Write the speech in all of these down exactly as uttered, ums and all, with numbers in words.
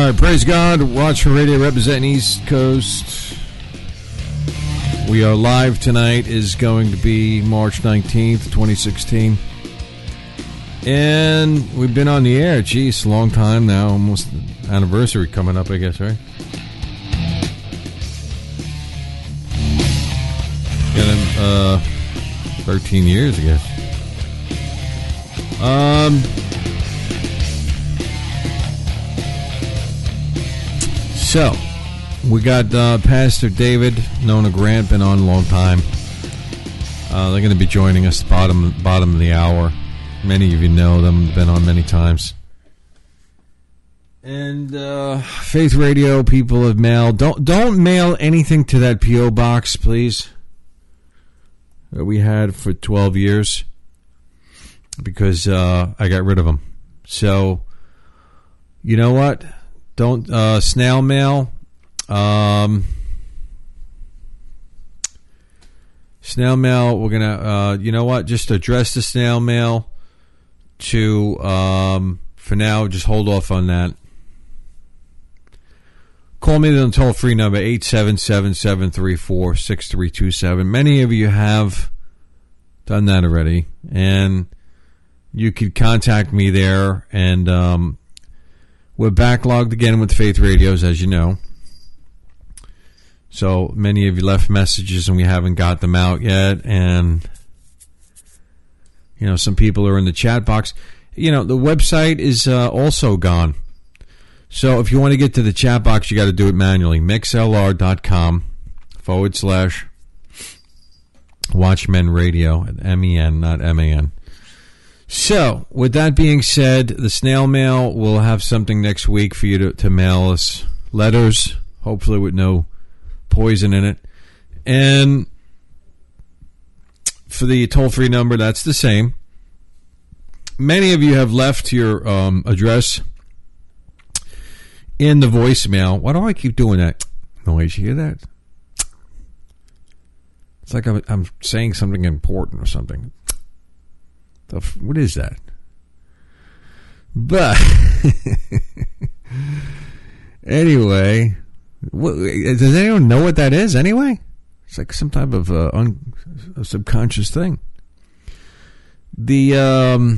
All right, praise God. Watch Radio representing East Coast. We are live tonight. Is going to be March nineteenth, twenty sixteen. And we've been on the air. Geez, a long time now. Almost anniversary coming up, I guess, right? Got uh, thirteen years, I guess. Um... So, we got uh, Pastor David, Nona Grant, been on a long time. Uh, they're going to be joining us at the bottom, bottom of the hour. Many of you know them, been on many times. And uh, Faith Radio people have mailed. Don't, don't mail anything to that P O box, please, that we had for twelve years, because uh, I got rid of them. So, you know what? Don't uh, snail mail. Um, snail mail. We're gonna. Uh, you know what? Just address the snail mail to. Um, for now, just hold off on that. Call me on the toll free number eight seven seven, seven three four, six three two seven. Many of you have done that already, and you could contact me there. And um, we're backlogged again with Faith Radios, as you know. So many of you left messages and we haven't got them out yet. And, you know, some people are in the chat box. You know, the website is uh, also gone. So if you want to get to the chat box, you got to do it manually. mixlr.com forward slash Watchmen Radio. M E N, not M A N. So, with that being said, the snail mail, will have something next week for you to, to mail us letters, hopefully with no poison in it. And for the toll-free number, that's the same. Many of you have left your um, address in the voicemail. Why do I keep doing that noise? You hear that? It's like I'm, I'm saying something important or something. What is that? But anyway, what, does anyone know what that is anyway? It's like some type of uh, un, a subconscious thing. The um,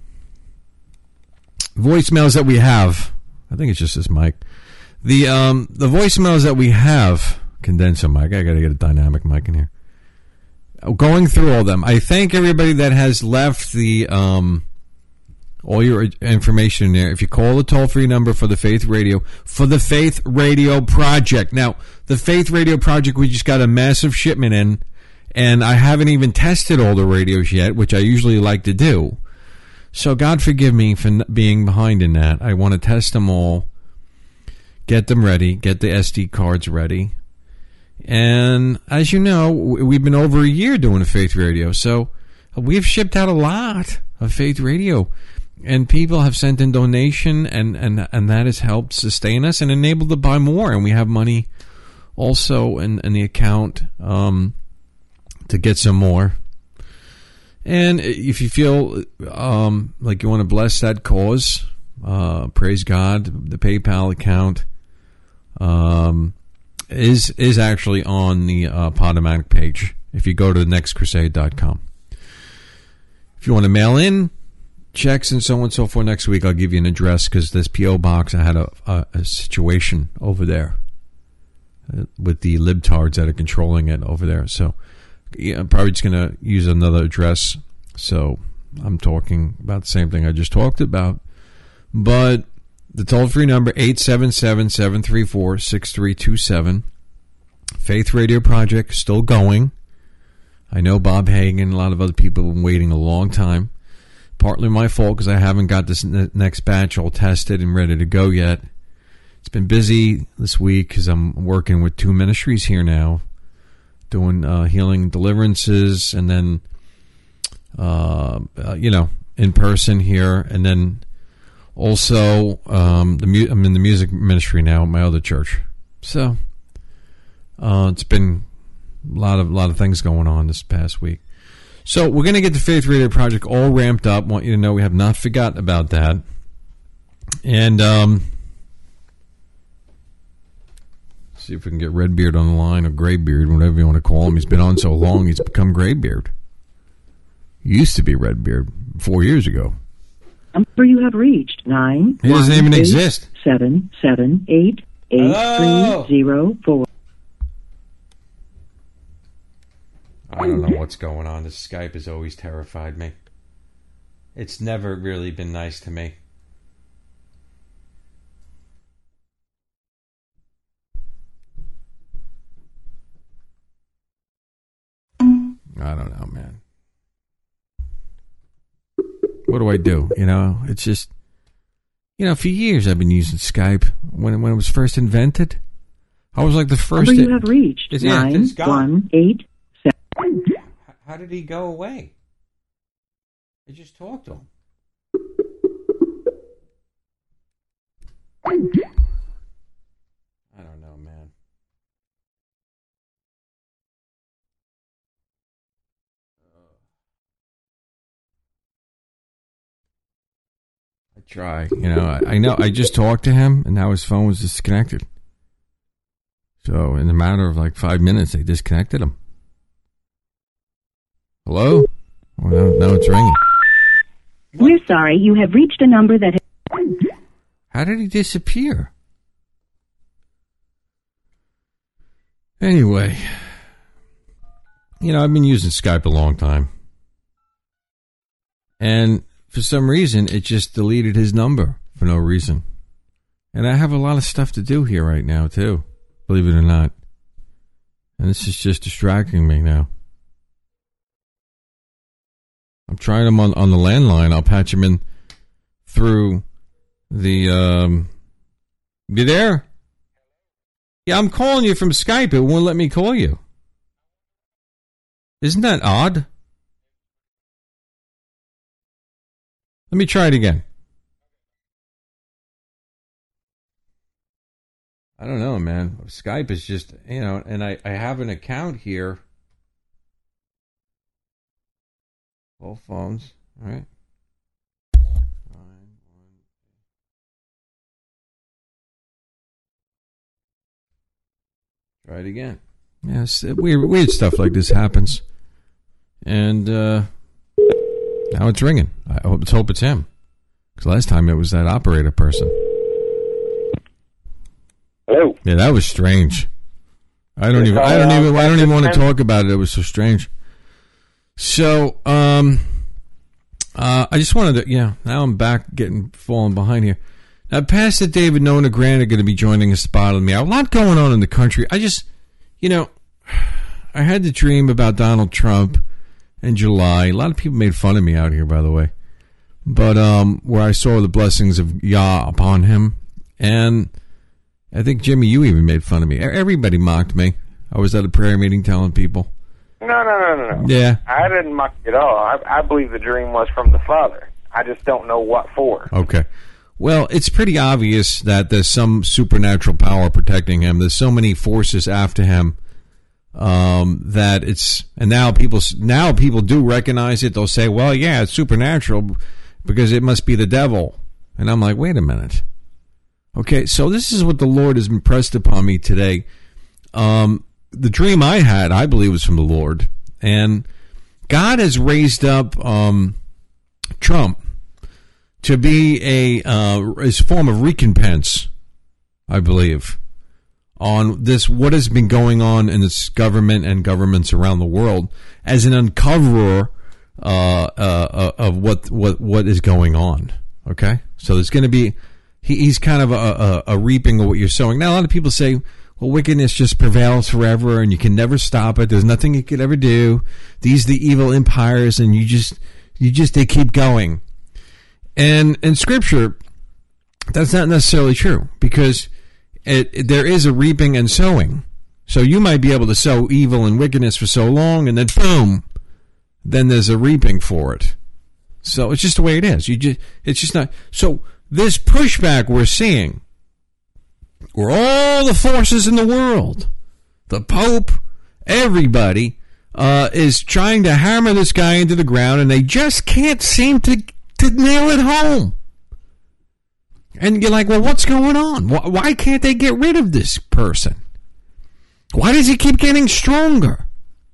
voicemails that we have, I think it's just this mic. The um, the voicemails that we have, condenser mic. I got to get a dynamic mic in here. Going through all of them, I thank everybody that has left the um, all your information in there. If you call the toll-free number for the Faith Radio, for the Faith Radio Project. Now, the Faith Radio Project, we just got a massive shipment in, and I haven't even tested all the radios yet, which I usually like to do. So God forgive me for being behind in that. I want to test them all, get them ready, get the S D cards ready. And as you know, we've been over a year doing a Faith Radio, so we've shipped out a lot of Faith Radio, and people have sent in donation, and, and, and that has helped sustain us and enabled to buy more, and we have money also in, in the account um, to get some more. And if you feel um, like you want to bless that cause, uh, praise God, the PayPal account um is is actually on the uh, Podomatic page if you go to the next crusade dot com. If you want to mail in checks and so on and so forth next week, I'll give you an address, because this P O box, I had a, a, a situation over there uh, with the libtards that are controlling it over there. So yeah, I'm probably just going to use another address. So I'm talking about the same thing I just talked about. But the toll-free number, eight seven seven, seven three four, six three two seven. Faith Radio Project, still going. I know Bob Hagan and a lot of other people have been waiting a long time. Partly my fault, because I haven't got this next batch all tested and ready to go yet. It's been busy this week because I'm working with two ministries here now, doing uh, healing deliverances, and then, uh, uh, you know, in person here, and then also, um, the mu- I'm in the music ministry now at my other church. So, uh, it's been a lot of, lot of things going on this past week. So, we're going to get the Faith Radio Project all ramped up. I want you to know we have not forgotten about that. And, um, See if we can get Redbeard on the line, or Graybeard, whatever you want to call him. He's been on so long, he's become Graybeard. He used to be Redbeard four years ago. Number you have reached nine. He doesn't one, even eight, exist. Seven seven eight eight Hello? three zero four. I don't know what's going on. This Skype has always terrified me. It's never really been nice to me. I don't know, man. What do I do? You know, it's just, you know, for years I've been using Skype. When when it was first invented, I was like the first. Number you have reached it's, nine yeah, it's gone. one eight seven. How did he go away? I just talked to him. I don't know, man. I try, you know. I, I know. I just talked to him, and now his phone was disconnected. So, in a matter of like five minutes, they disconnected him. Hello? Well, now, now it's ringing. We're sorry, you have reached a number that. How did he disappear? Anyway, you know, I've been using Skype a long time. And for some reason, it just deleted his number for no reason. And I have a lot of stuff to do here right now, too, believe it or not. And this is just distracting me now. I'm trying him on, on the landline. I'll patch him in through the, um, you there? Yeah, I'm calling you from Skype. It won't let me call you. Isn't that odd? Let me try it again. I don't know, man. Skype is just, you know, and I, I have an account here. Both phones, all right. Try it again. Yes, weird, weird stuff like this happens, and uh, now it's ringing. I hope, let's hope it's him, because last time it was that operator person. Hello. Yeah, that was strange. I don't even. I don't even. I don't even want to talk about it. It was so strange. So, um, uh, I just wanted to. Yeah, now I'm back, getting falling behind here. Now, Pastor David, Nona Grant are going to be joining us, bottling me out. A lot going on in the country. I just, you know, I had the dream about Donald Trump in July. A lot of people made fun of me out here, by the way. But um, where I saw the blessings of Yah upon him. And I think, Jimmy, you even made fun of me. Everybody mocked me. I was at a prayer meeting telling people. No, no, no, no, no. Yeah. I didn't mock it at all. I, I believe the dream was from the Father. I just don't know what for. Okay. Well, it's pretty obvious that there's some supernatural power protecting him. There's so many forces after him um, that it's, and now people now people do recognize it. They'll say, "Well, yeah, it's supernatural because it must be the devil." And I'm like, "Wait a minute." Okay, so this is what the Lord has impressed upon me today. Um, the dream I had, I believe, was from the Lord, and God has raised up um, Trump to be a uh, as a form of recompense, I believe, on this what has been going on in this government and governments around the world as an uncoverer uh, uh, of what what what is going on. Okay, so there's going to be he, he's kind of a, a, a reaping of what you're sowing. Now, a lot of people say, well, wickedness just prevails forever, and you can never stop it. There's nothing you could ever do. These are the evil empires, and you just you just they keep going. And in Scripture, that's not necessarily true, because it, it, there is a reaping and sowing. So you might be able to sow evil and wickedness for so long, and then boom, then there's a reaping for it. So it's just the way it is. You just, it's just not. So this pushback we're seeing, where all the forces in the world, the Pope, everybody, uh, is trying to hammer this guy into the ground, and they just can't seem to to nail it home. And you're like, well, what's going on? Why can't they get rid of this person? Why does he keep getting stronger?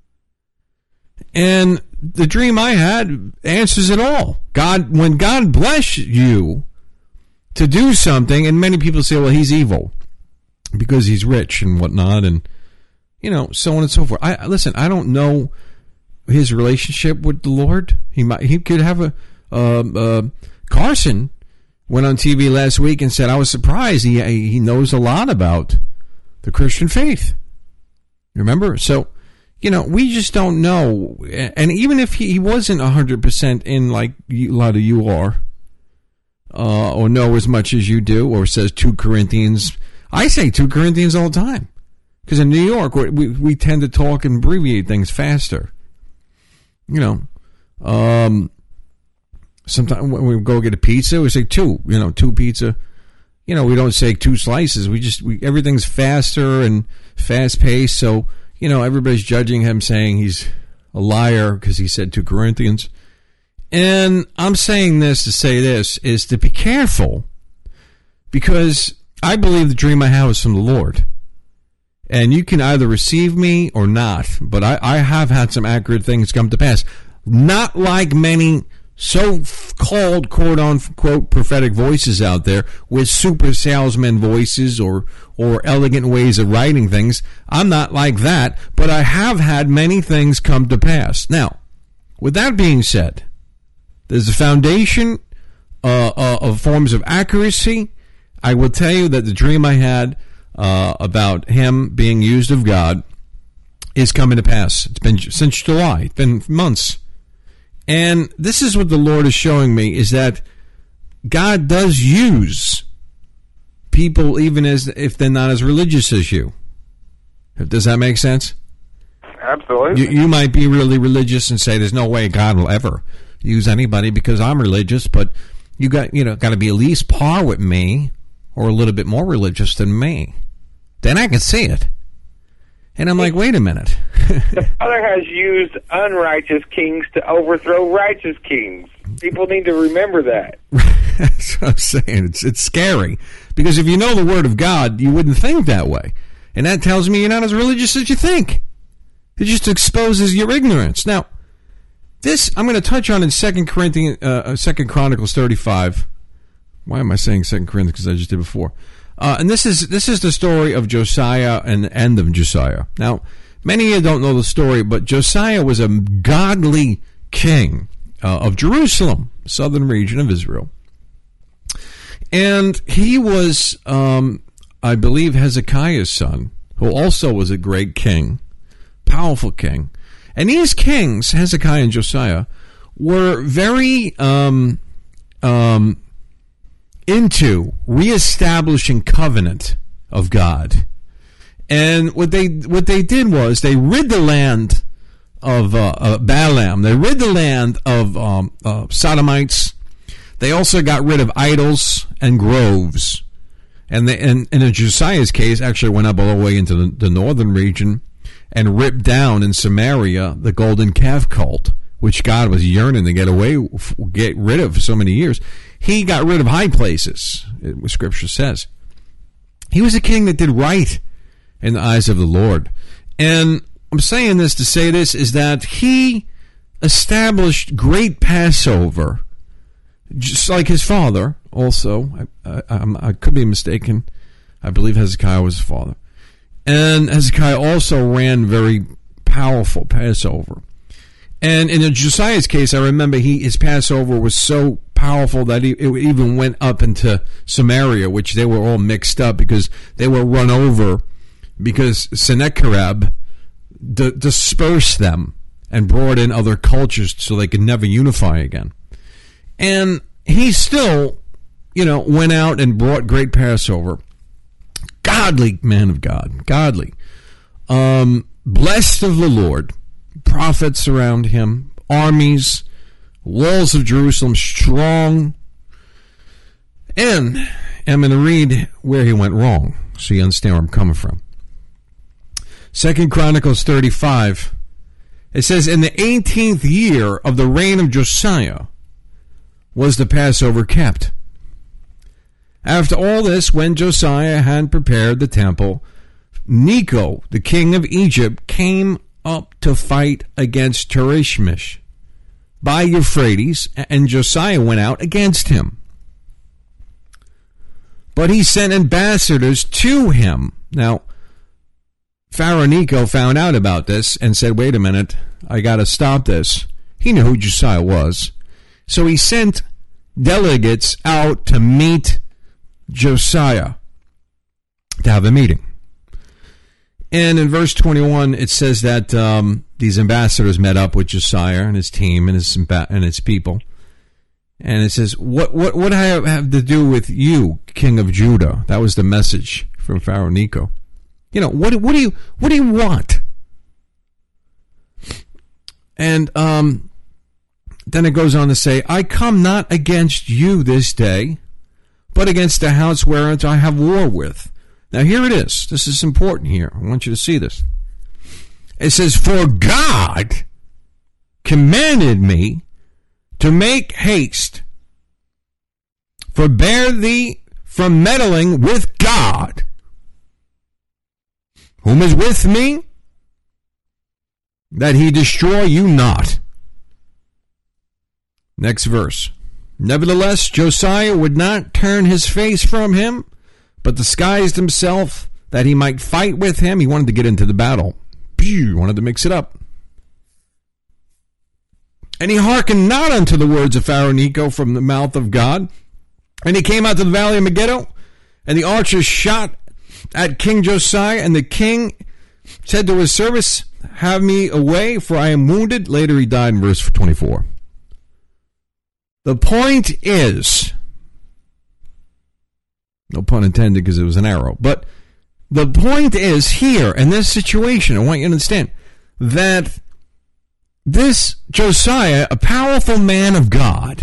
And the dream I had answers it all. God, when God bless you to do something, and many people say, well, he's evil because he's rich and whatnot, and, you know, so on and so forth. I listen, I don't know his relationship with the Lord. He might, he could have a, uh, uh, Carson went on T V last week and said, I was surprised. He, he knows a lot about the Christian faith. Remember? So, you know, we just don't know. And even if he, he wasn't one hundred percent in like a lot of you are, uh, or know as much as you do, or says two Corinthians. I say two Corinthians all the time. Because in New York, we, we tend to talk and abbreviate things faster. You know, um, sometimes when we go get a pizza, we say two, you know, two pizza. You know, we don't say two slices. We just, we, everything's faster and fast paced. So, you know, everybody's judging him, saying he's a liar because he said two Corinthians. And I'm saying this to say this, is to be careful, because I believe the dream I have is from the Lord. And you can either receive me or not, but I, I have had some accurate things come to pass. Not like many so-called quote-unquote prophetic voices out there with super salesman voices or or elegant ways of writing things. I'm not like that, but I have had many things come to pass. Now, with that being said, there's a foundation uh, uh, of forms of accuracy. I will tell you that the dream I had uh, about him being used of God is coming to pass. It's been since July. It's been months. And this is what the Lord is showing me, is that God does use people even as if they're not as religious as you. Does that make sense? Absolutely. You, you might be really religious and say there's no way God will ever use anybody because I'm religious, but you got you know got to be at least par with me or a little bit more religious than me. Then I can see it. And I'm like, wait a minute. The Father has used unrighteous kings to overthrow righteous kings. People need to remember that. That's what I'm saying. It's it's scary. Because if you know the Word of God, you wouldn't think that way. And that tells me you're not as religious as you think. It just exposes your ignorance. Now, this I'm going to touch on in Second Corinthians, uh, Second Chronicles thirty-five. Why am I saying Second Corinthians? Because I just did before. Uh, and this is this is the story of Josiah and the end of Josiah. Now, many of you don't know the story, but Josiah was a godly king uh, of Jerusalem, southern region of Israel. And he was, um, I believe, Hezekiah's son, who also was a great king, powerful king. And these kings, Hezekiah and Josiah, were very um, um, into reestablishing covenant of God. And what they what they did was they rid the land of uh, uh, Balaam. They rid the land of um, uh, Sodomites. They also got rid of idols and groves. And, they, and, and in Josiah's case, actually went up all the way into the, the northern region and ripped down in Samaria the golden calf cult, which God was yearning to get away, get rid of for so many years. He got rid of high places, what Scripture says. He was a king that did right in the eyes of the Lord. And I'm saying this to say this, is that he established great Passover, just like his father also. I, I, I could be mistaken. I believe Hezekiah was his father. And Hezekiah also ran very powerful Passover. And in Josiah's case, I remember he his Passover was so powerful that he, it even went up into Samaria, which they were all mixed up because they were run over because Sennacherib d- dispersed them and brought in other cultures so they could never unify again. And he still, you know, went out and brought great Passover. Godly man of God, godly. Um, blessed of the Lord. Prophets around him, armies, walls of Jerusalem strong. And I'm going to read where he went wrong so you understand where I'm coming from. Second Chronicles thirty-five. It says, in the eighteenth year of the reign of Josiah was the Passover kept. After all this, when Josiah had prepared the temple, Necho, the king of Egypt, came up to fight against Tereshmish by Euphrates, and Josiah went out against him. But he sent ambassadors to him. Now, Pharaoh Necho found out about this and said, wait a minute, I got to stop this. He knew who Josiah was. So he sent delegates out to meet Josiah, to have a meeting. And in verse twenty-one, it says that um, these ambassadors met up with Josiah and his team and his and his people. And it says, what what what do I have to do with you, king of Judah? That was the message from Pharaoh Necho. You know, what what do you what do you want? And um, then it goes on to say, I come not against you this day, but against the house whereunto I have war with. Now here it is. This is important here. I want you to see this. It says, for God commanded me to make haste, forbear thee from meddling with God, whom is with me, that he destroy you not. Next verse. Nevertheless, Josiah would not turn his face from him, but disguised himself that he might fight with him. He wanted to get into the battle. He wanted to mix it up. And he hearkened not unto the words of Pharaoh Necho from the mouth of God. And he came out to the valley of Megiddo, and the archers shot at King Josiah, and the king said to his servants, have me away, for I am wounded. Later he died in verse twenty-four. The point is, no pun intended because it was an arrow, but the point is here in this situation, I want you to understand that this Josiah, a powerful man of God,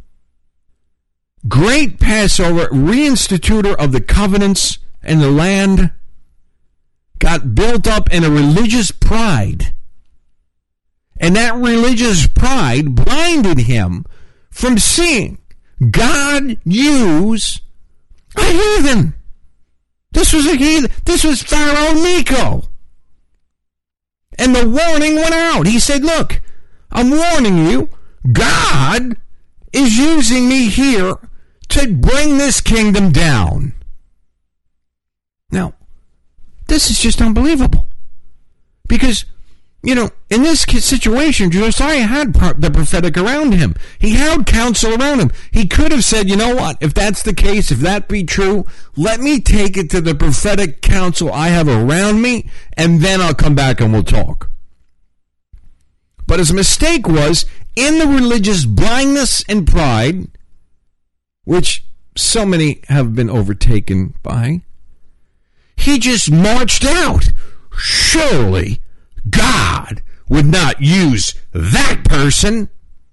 great Passover, reinstitutor of the covenants in the land, got built up in a religious pride. And that religious pride blinded him from seeing God use a heathen. This was a heathen. This was Pharaoh Necho. And the warning went out. He said, look, I'm warning you, God is using me here to bring this kingdom down. Now, this is just unbelievable. Because, you know, in this situation, Josiah had the prophetic around him. He had counsel around him. He could have said, you know what, if that's the case, if that be true, let me take it to the prophetic counsel I have around me, and then I'll come back and we'll talk. But his mistake was, in the religious blindness and pride, which so many have been overtaken by, he just marched out. Surely God would not use that person.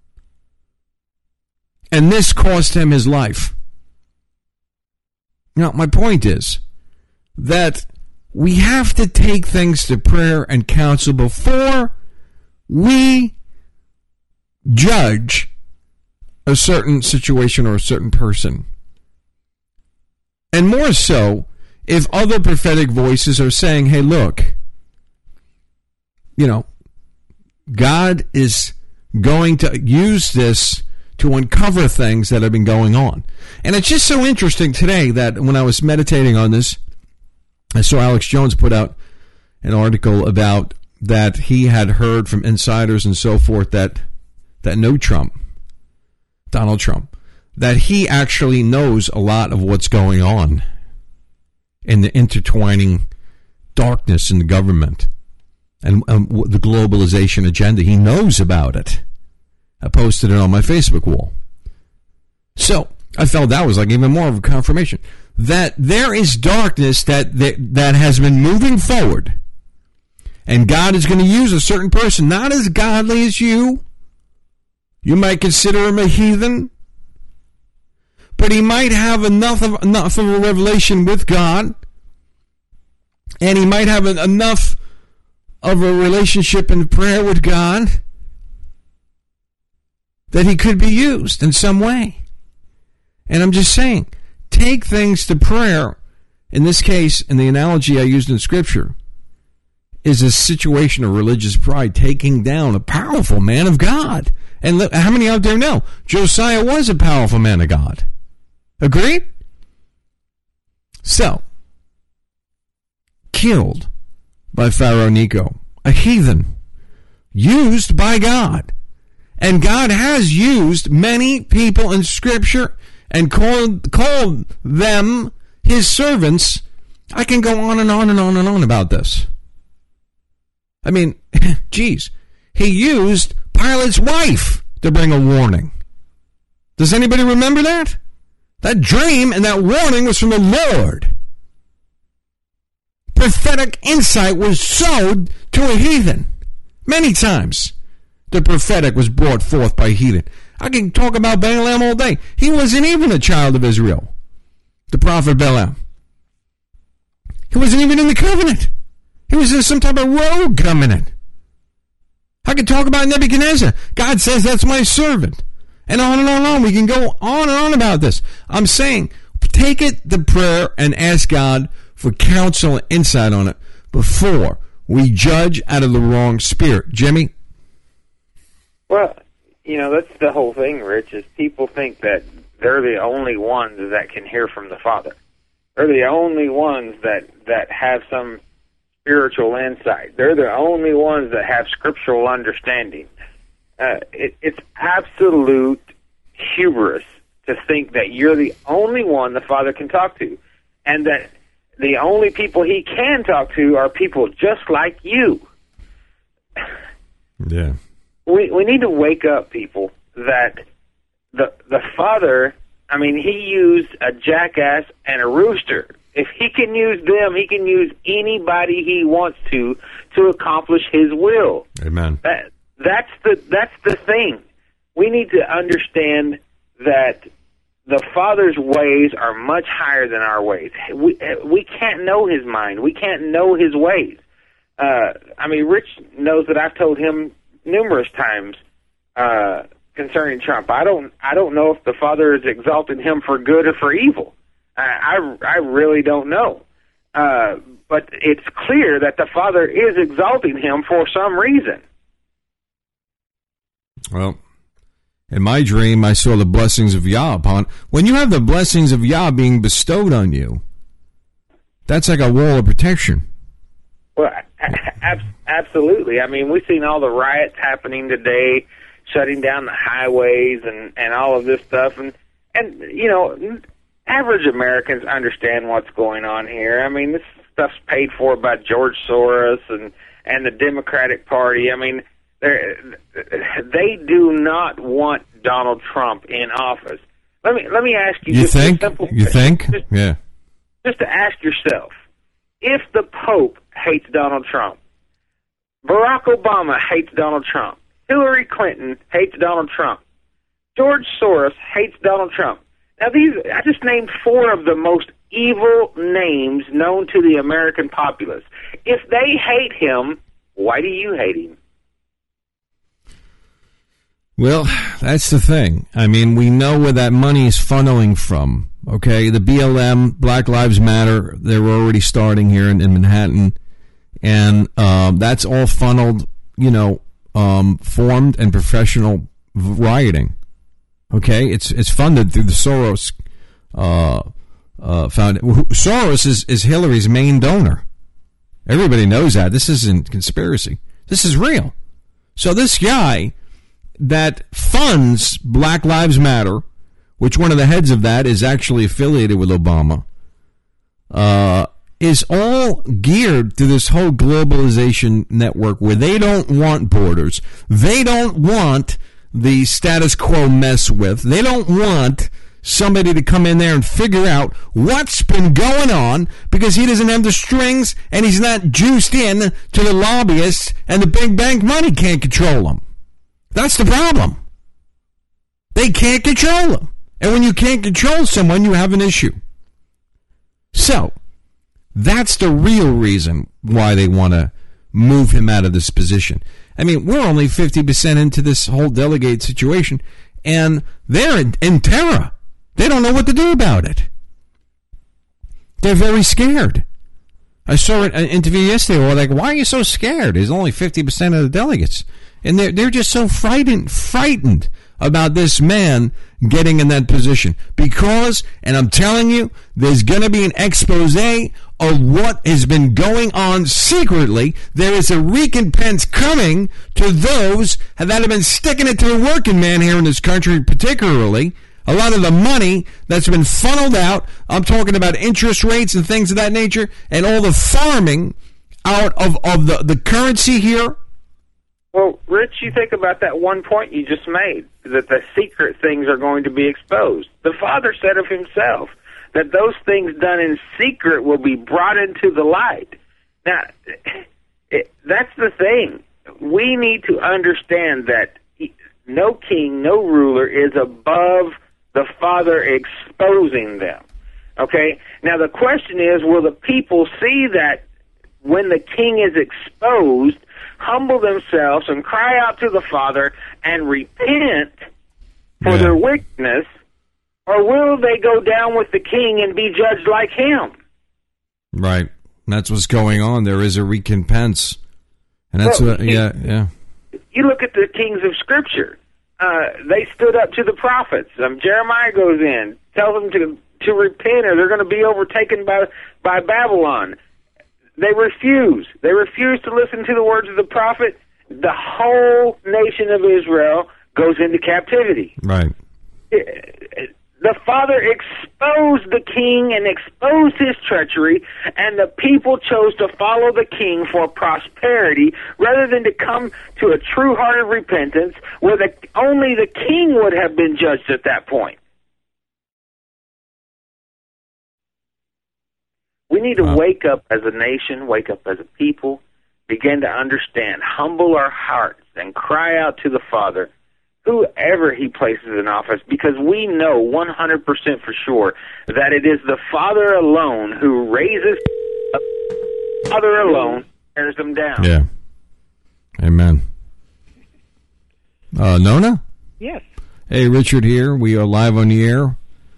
And this cost him his life. Now, my point is that we have to take things to prayer and counsel before we judge a certain situation or a certain person. And more so, if other prophetic voices are saying, hey, look, you know, God is going to use this to uncover things that have been going on. And it's just so interesting today that when I was meditating on this, I saw Alex Jones put out an article about that he had heard from insiders and so forth that that know Trump, Donald Trump, that he actually knows a lot of what's going on in the intertwining darkness in the government and um, the globalization agenda. He knows about it. I posted it on my Facebook wall. So I felt that was like even more of a confirmation that there is darkness that that, that has been moving forward. And God is going to use a certain person, not as godly as you. You might consider him a heathen. But he might have enough of, enough of a revelation with God. And he might have enough of a relationship in prayer with God that he could be used in some way. And I'm just saying, take things to prayer in this case, in the analogy I used in Scripture, is a situation of religious pride taking down a powerful man of God. And look, how many out there know Josiah was a powerful man of God? Agreed? So, killed by Pharaoh Necho, a heathen, used by God. And God has used many people in Scripture and called, called them his servants. I can go on and on and on and on about this. I mean, geez, he used Pilate's wife to bring a warning. Does anybody remember that? That dream and that warning was from the Lord. Prophetic insight was sowed to a heathen. Many times the prophetic was brought forth by a heathen. I can talk about Balaam all day. He wasn't even a child of Israel, the prophet Balaam. He wasn't even in the covenant. He was in some type of rogue covenant. I could talk about Nebuchadnezzar. God says that's my servant. And on and on and on. We can go on and on about this. I'm saying, take it to prayer and ask God for counsel and insight on it before we judge out of the wrong spirit. Jimmy? Well, you know, that's the whole thing, Rich, is people think that they're the only ones that can hear from the Father. They're the only ones that, that have some spiritual insight. They're the only ones that have scriptural understanding. Uh, it, it's absolute hubris to think that you're the only one the Father can talk to, and that the only people he can talk to are people just like you. Yeah. We we need to wake up, people, that the the Father, I mean, he used a jackass and a rooster. If he can use them, he can use anybody he wants to to accomplish his will. Amen. That that's the that's the thing. We need to understand that the Father's ways are much higher than our ways. We we can't know his mind. We can't know his ways. Uh, I mean, Rich knows that I've told him numerous times uh, concerning Trump. I don't I don't know if the Father is exalting him for good or for evil. I, I, I really don't know. Uh, but it's clear that the Father is exalting him for some reason. Well, in my dream, I saw the blessings of Yah upon. When you have the blessings of Yah being bestowed on you, that's like a wall of protection. Well, ab- absolutely. I mean, we've seen all the riots happening today, shutting down the highways and, and all of this stuff. And, and, you know, average Americans understand what's going on here. I mean, this stuff's paid for by George Soros and, and the Democratic Party. I mean, they do not want Donald Trump in office. Let me let me ask you. You just think? A simple You question. think? Just, yeah. Just to ask yourself, if the Pope hates Donald Trump, Barack Obama hates Donald Trump, Hillary Clinton hates Donald Trump, George Soros hates Donald Trump. Now, these I just named four of the most evil names known to the American populace. If they hate him, why do you hate him? Well, that's the thing. I mean, we know where that money is funneling from, okay? The B L M, Black Lives Matter, they're already starting here in, in Manhattan, and um, that's all funneled, you know, um, formed and professional rioting, okay? It's it's funded through the Soros uh, uh, Foundation. Soros is, is Hillary's main donor. Everybody knows that. This isn't conspiracy. This is real. So this guy that funds Black Lives Matter, which one of the heads of that is actually affiliated with Obama, uh, is all geared to this whole globalization network where they don't want borders. They don't want the status quo mess with. They don't want somebody to come in there and figure out what's been going on because he doesn't have the strings and he's not juiced in to the lobbyists and the big bank money can't control him. That's the problem. They can't control them. And when you can't control someone, you have an issue. So, that's the real reason why they want to move him out of this position. I mean, we're only fifty percent into this whole delegate situation, and they're in, in terror. They don't know what to do about it. They're very scared. I saw an interview yesterday where like, why are you so scared? There's only fifty percent of the delegates. And they're, they're just so frightened, frightened about this man getting in that position. Because, and I'm telling you, there's going to be an expose of what has been going on secretly. There is a recompense coming to those that have been sticking it to the working man here in this country, particularly. A lot of the money that's been funneled out, I'm talking about interest rates and things of that nature, and all the farming out of, of the, the currency here. Well, Rich, you think about that one point you just made, that the secret things are going to be exposed. The Father said of himself that those things done in secret will be brought into the light. Now, it, that's the thing. We need to understand that no king, no ruler is above the Father exposing them. Okay? Now, the question is, will the people see that when the king is exposed, humble themselves and cry out to the Father and repent for yeah. their wickedness, or will they go down with the king and be judged like him? Right. That's what's going on. There is a recompense. And that's well, what, yeah, yeah. You look at the kings of Scripture. Uh, they stood up to the prophets. Um, Jeremiah goes in, tells them to to repent or they're going to be overtaken by by Babylon. They refuse. They refuse to listen to the words of the prophet. The whole nation of Israel goes into captivity. Right. The Father exposed the king and exposed his treachery, and the people chose to follow the king for prosperity rather than to come to a true heart of repentance where the, only the king would have been judged at that point. We need to wow. wake up as a nation, wake up as a people, begin to understand, humble our hearts, and cry out to the Father, whoever he places in office, because we know one hundred percent for sure that it is the Father alone who raises up, the Father alone tears them down. Yeah. Amen. Uh, Nona? Yes. Hey, Richard here. We are live on the air.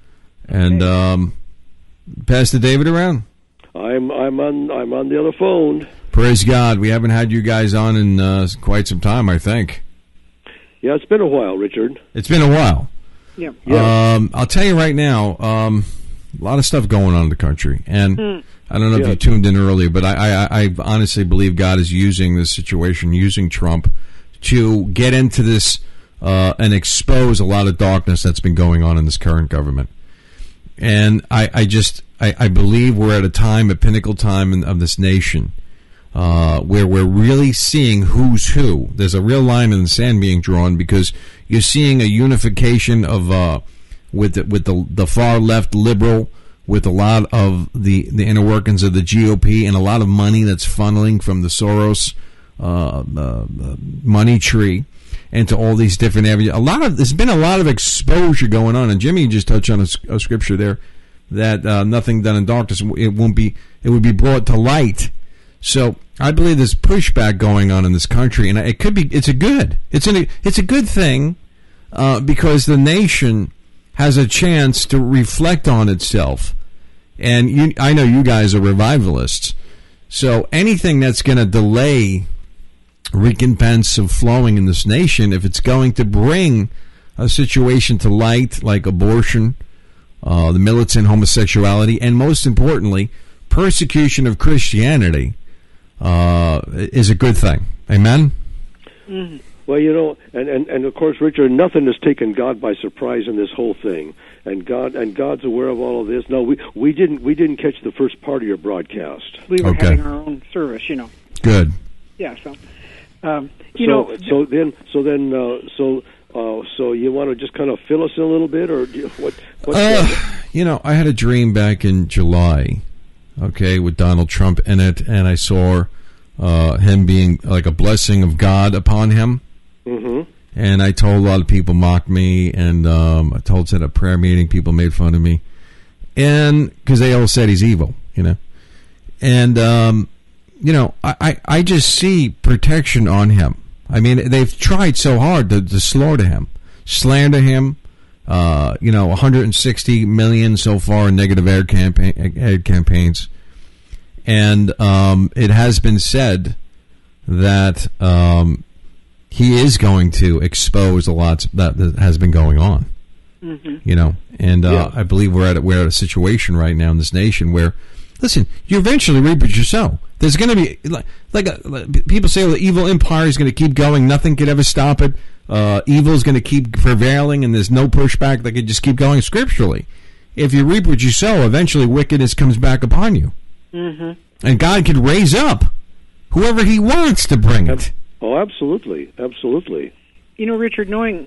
And um, Pastor David around? I'm I'm on I'm on the other phone. Praise God. We haven't had you guys on in uh, quite some time, I think. Yeah, it's been a while, Richard. It's been a while. Yeah. yeah. Um, I'll tell you right now, um, a lot of stuff going on in the country. And mm. I don't know if yeah. you tuned in earlier, but I, I, I honestly believe God is using this situation, using Trump, to get into this uh, and expose a lot of darkness that's been going on in this current government. And I, I just, I, I believe we're at a time, a pinnacle time in, of this nation, uh, where we're really seeing who's who. There's a real line in the sand being drawn because you're seeing a unification of, uh, with the, with the, the far left liberal, with a lot of the, the inner workings of the G O P and a lot of money that's funneling from the Soros uh, uh, money tree into all these different areas. A lot of there's been a lot of exposure going on, and Jimmy just touched on a, a scripture there that uh, nothing done in darkness it won't be it would be brought to light. So I believe there's pushback going on in this country, and it could be it's a good it's an it's a good thing uh, because the nation has a chance to reflect on itself. And you, I know you guys are revivalists, so anything that's going to delay recompense of flowing in this nation, if it's going to bring a situation to light like abortion, uh, the militant homosexuality, and most importantly, persecution of Christianity, uh, is a good thing. Amen? Mm-hmm. Well, you know, and, and, and of course, Richard, nothing has taken God by surprise in this whole thing, and God and God's aware of all of this. No, we we didn't we didn't catch the first part of your broadcast. We were okay. having our own service, you know. Good. Yeah. So, um, you so, know, so then, so then, uh, so uh, so you want to just kind of fill us in a little bit, or do you, what? What's uh, you know, I had a dream back in July, okay, with Donald Trump in it, and I saw uh, him being like a blessing of God upon him. Mm-hmm. And I told a lot of people mocked me, and um, I told at a prayer meeting people made fun of me, and because they all said he's evil, you know, and um, you know, I, I, I just see protection on him. I mean, they've tried so hard to, to slaughter him, slander him, Uh, you know, one hundred sixty million so far in negative ad, campaign, ad campaigns. And um, it has been said that um, he is going to expose a lot that, that has been going on. Mm-hmm. You know, and uh, yeah. I believe we're at, a, we're at a situation right now in this nation where, listen, you eventually reap what you sow. There's going to be, like, like, a, like people say, well, the evil empire is going to keep going. Nothing could ever stop it. Uh, evil is going to keep prevailing, and there's no pushback. They could just keep going scripturally. If you reap what you sow, eventually wickedness comes back upon you. Mm-hmm. And God could raise up whoever he wants to bring it. Oh, absolutely. Absolutely. You know, Richard, knowing,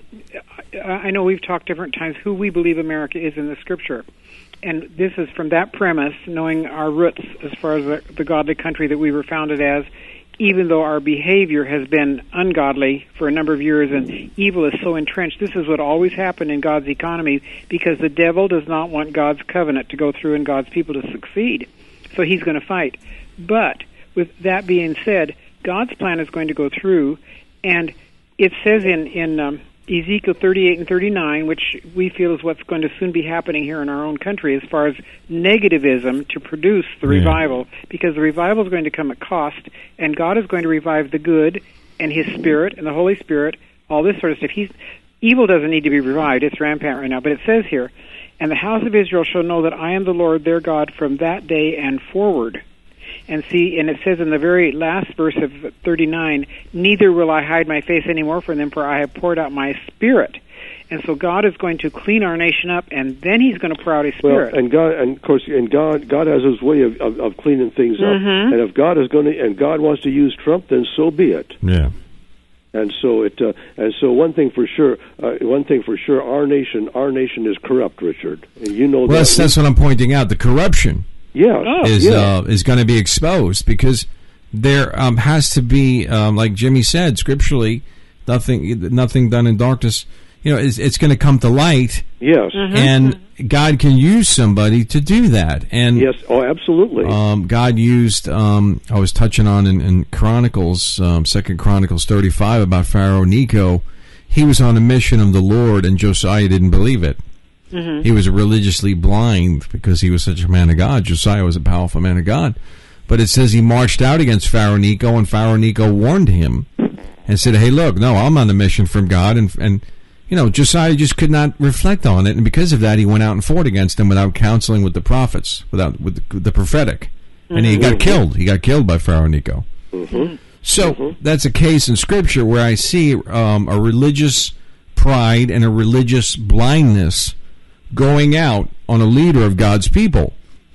I know we've talked different times who we believe America is in the Scripture. And this is from that premise, knowing our roots as far as the, the godly country that we were founded as, even though our behavior has been ungodly for a number of years and evil is so entrenched. This is what always happened in God's economy because the devil does not want God's covenant to go through and God's people to succeed. So he's going to fight. But with that being said, God's plan is going to go through, and it says in, in um, Ezekiel thirty-eight and thirty-nine, which we feel is what's going to soon be happening here in our own country as far as negativism to produce the yeah. revival, because the revival is going to come at cost, and God is going to revive the good and His Spirit and the Holy Spirit, all this sort of stuff. He's, evil doesn't need to be revived. It's rampant right now. But it says here, and the house of Israel shall know that I am the Lord their God from that day and forward. And see, and it says in the very last verse of thirty-nine, neither will I hide my face anymore from them, for I have poured out my Spirit. And so God is going to clean our nation up, and then He's going to pour out His Spirit. Well, and God, and of course, and God, God has His way of, of, of cleaning things mm-hmm. up. And if God is going to, and God wants to use Trump, then so be it. Yeah. And so it, uh, and so one thing for sure, uh, one thing for sure, our nation, our nation is corrupt, Richard, and you know well, that. That's, that's what I'm pointing out. The corruption. Yeah, oh, is yeah. uh, is going to be exposed because there um, has to be, um, like Jimmy said, scripturally, nothing nothing done in darkness. You know, it's, it's going to come to light. Yes, mm-hmm. and God can use somebody to do that. And yes, oh, absolutely. Um, God used. Um, I was touching on in, in Chronicles, um, Second Chronicles thirty-five about Pharaoh Necho. He was on a mission of the Lord, and Josiah didn't believe it. Mm-hmm. He was religiously blind because he was such a man of God. Josiah was a powerful man of God. But it says he marched out against Pharaoh Necho, and Pharaoh Necho warned him and said, hey, look, no, I'm on a mission from God. And, and you know, Josiah just could not reflect on it. And because of that, he went out and fought against him without counseling with the prophets, without with the, the prophetic. Mm-hmm. And he got killed. He got killed by Pharaoh Necho. Mm-hmm. So mm-hmm. that's a case in Scripture where I see um, a religious pride and a religious blindness going out on a leader of God's people,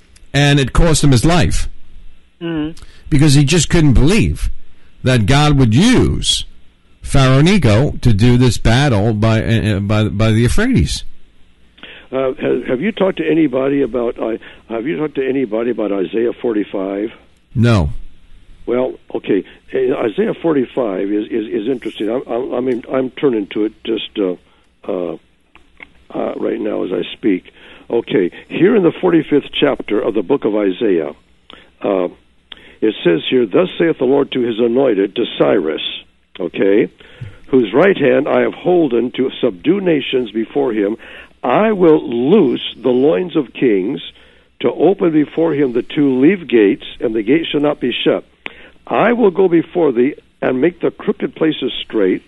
and it cost him his life mm. because he just couldn't believe that God would use Pharaoh Necho to do this battle by uh, by by the Euphrates. Uh, have, have you talked to anybody about? Uh, have you talked to anybody about Isaiah forty-five? No. Well, okay. Isaiah forty-five is is, is interesting. I, I, I mean, I'm turning to it just. Uh, uh, Uh, right now as I speak. Okay, here in the forty-fifth chapter of the book of Isaiah, uh, it says here, thus saith the Lord to his anointed, to Cyrus, okay, whose right hand I have holden to subdue nations before him. I will loose the loins of kings, to open before him the two leave gates, and the gate shall not be shut. I will go before thee, and make the crooked places straight.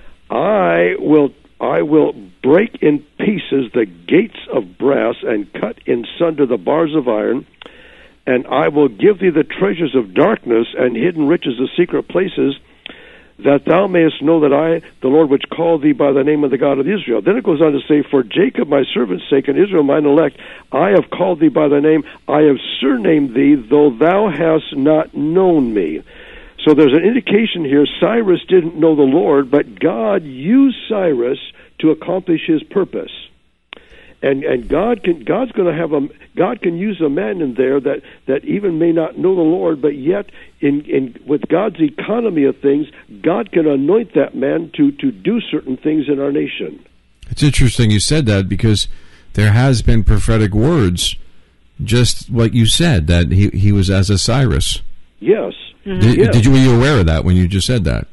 I will I will break in pieces the gates of brass, and cut in sunder the bars of iron, and I will give thee the treasures of darkness, and hidden riches of secret places, that thou mayest know that I, the Lord, which called thee by the name of the God of Israel. Then it goes on to say, for Jacob my servant's sake, and Israel mine elect, I have called thee by the name, I have surnamed thee, though thou hast not known me. So there's an indication here, Cyrus didn't know the Lord, but God used Cyrus to accomplish his purpose. And and God can God's going to have a God can use a man in there that, that even may not know the Lord, but yet in, in with God's economy of things, God can anoint that man to, to do certain things in our nation. It's interesting you said that, because there has been prophetic words, just what you said, that he he was as a Cyrus. Yes. Mm-hmm. Did, yes. did you were you aware of that when you just said that?